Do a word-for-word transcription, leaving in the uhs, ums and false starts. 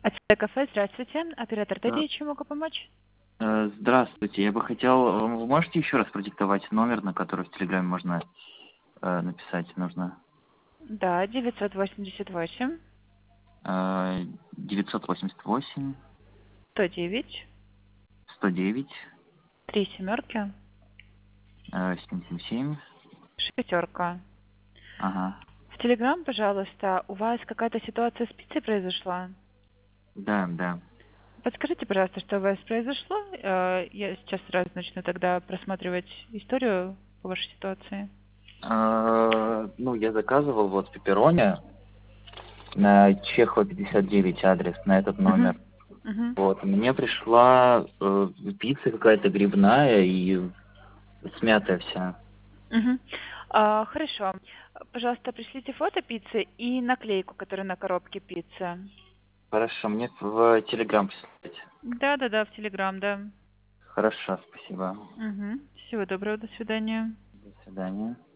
Отсюда кафе, здравствуйте. Оператор Да. Дарья, чем могу помочь? Э, Здравствуйте. Я бы хотел... Вы можете еще раз продиктовать номер, на который в Телеграме можно э, написать? Нужно Да, девятьсот восемьдесят восемь, э, девятьсот восемьдесят восемь сто девять, сто девять три семерки, э, семь семь семь. шестерка. Ага. В Телеграм, пожалуйста, у вас какая-то ситуация с пиццей произошла? Да, да. Подскажите, пожалуйста, что у вас произошло? Э, Я сейчас сразу начну тогда просматривать историю по вашей ситуации. Э, ну, я заказывал вот пепперони на Чехова пятьдесят девять адрес, на этот Угу. номер. Угу. Вот. Мне пришла э, пицца какая-то грибная и смятая вся. Угу. А, хорошо. Пожалуйста, пришлите фото пиццы и наклейку, которая на коробке пиццы. Хорошо, мне в Телеграм прислать. Да, да, да, в Телеграм, да. Хорошо, спасибо. Угу. Всего доброго, до свидания. До свидания.